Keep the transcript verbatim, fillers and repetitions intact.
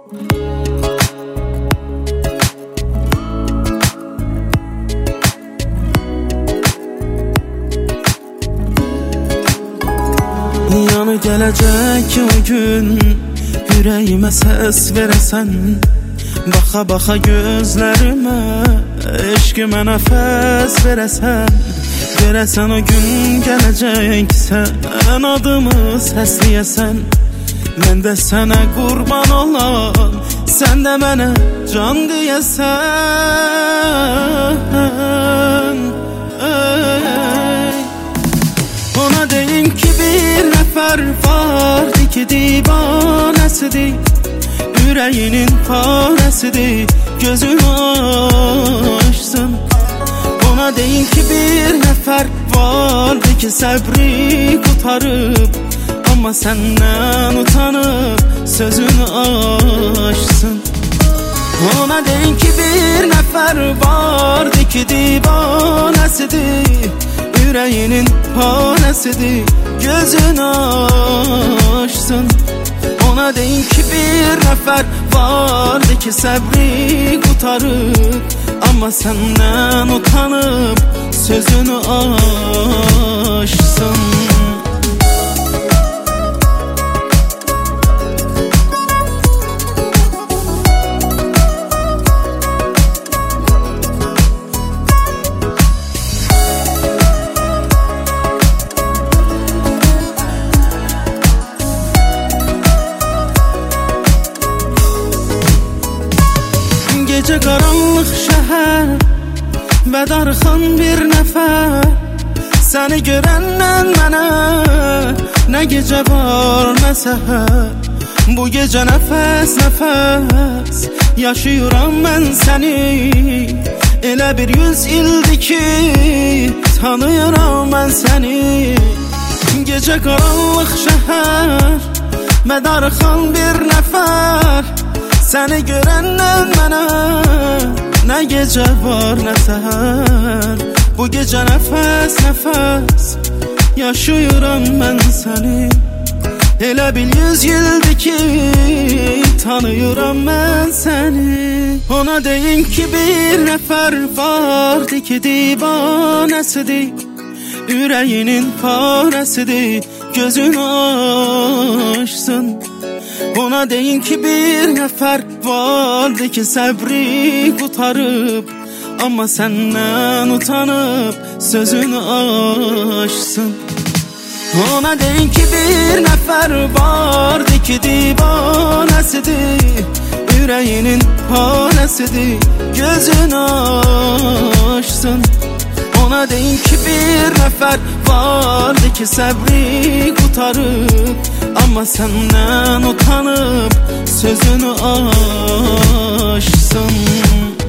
Yanı gələcək ki o gün ürəyimə səs verəsən, baxa baxa gözlərimə eşqimə nəfəs verəsən. Verəsən o gün gələcək sən adımı səsləyəsən, mən də sənə qurban olan, sən də mənə can deyəsən. Ona deyim ki bir nəfər vardı ki divanəsidir, ürəyinin parəsidir, gözünü açsın. Ona deyim ki bir nəfər vardı ki səbri qutarıb, amma səndən utanıb sözünü açsın. Ona deyim ki bir nəfər vardı ki divanəsidir, ürəyinin parəsidir, gözünü açsın. Ona deyim ki bir nəfər vardı ki səbri qutarıb, amma səndən utanıb sözünü açsın. Gecə qaranlıq şəhər və darıxan bir nəfər, səni görəndən mənə nə gecə var nə səhər. Bu gecə nəfəs nəfəs yaşayıram mən səni, elə bir yüz ildir ki tanıyıram mən səni. Gecə qaranlıq şəhər və darıxan bir nəfər, səni görəndən mənə nə gecə var nə səhər. Bu gecə nəfəs nəfəs yaşayıram mən səni, elə bil yüz ildir ki tanıyıram mən səni. Ona deyim ki bir nəfər vardı ki divanəsidir, ürəyinin parəsidir, gözünü açsın. Ona deyin ki bir nəfər vardı ki səbri qutarıb, amma səndən utanıb sözünü açsın. Ona deyin ki bir nəfər vardı ki divanəsidir, ürəyinin parəsidir, gözünü açsın. Ona deyin ki bir nəfər vardı ki səbri qutarıb, amma səndən utanıb sözünü açsın.